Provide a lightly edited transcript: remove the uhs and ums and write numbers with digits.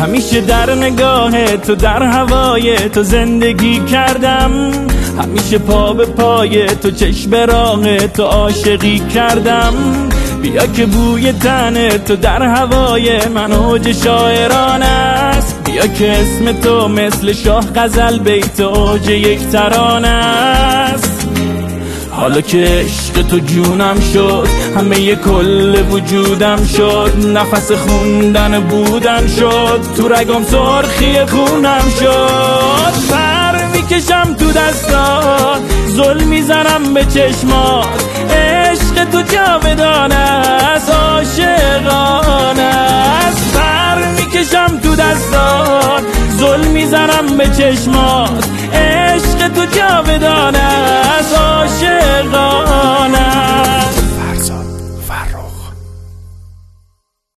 همیشه در نگاه تو، در هوای تو زندگی کردم، همیشه پا به پای تو، چشم به راه تو عاشقی کردم. بیا که بوی تن تو در هوای من اوج شاعران است، بیا که اسم تو مثل شاه غزل بیت اوج یک ترانه است. حالا که عشق تو جونم شد، همه کل وجودم شد، نفس خوندن بودن شد، تو رگم سرخی خونم شد. پر میکشم تو دستات، ظلم میزنم به چشمات، عشق تو جاودانه است، عاشقانه است. پر میکشم تو دستات، ظلم میزنم به چشمات، عشق تو جاودانه است، عاشقانه.